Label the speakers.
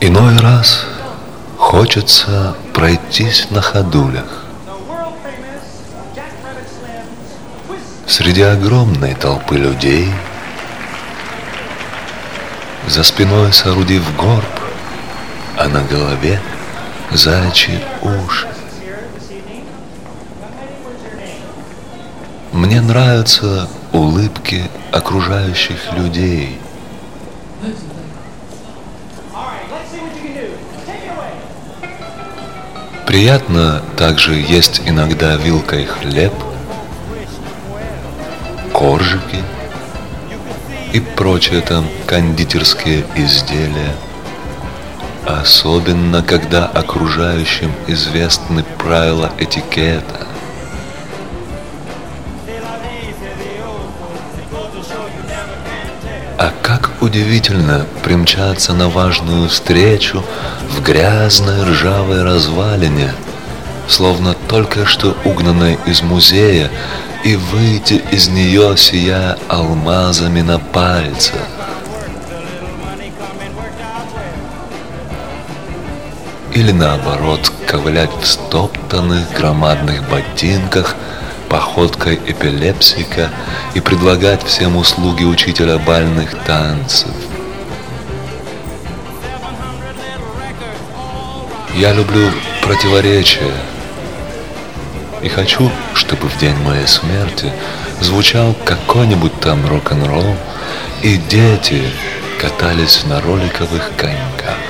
Speaker 1: Иной раз хочется пройтись на ходулях среди огромной толпы людей, за спиной соорудив горб, а на голове заячьи уши. Мне нравятся улыбки окружающих людей. Приятно также есть иногда вилкой хлеб, коржики и прочие там кондитерские изделия, особенно когда окружающим известны правила этикета. А как удивительно примчаться на важную встречу в грязной ржавой развалине, словно только что угнанной из музея, и выйти из нее, сияя алмазами на пальцах. Или наоборот, ковылять в стоптанных громадных ботинках походкой эпилепсика и предлагать всем услуги учителя бальных танцев. Я люблю противоречия и хочу, чтобы в день моей смерти звучал какой-нибудь там рок-н-ролл, и дети катались на роликовых коньках.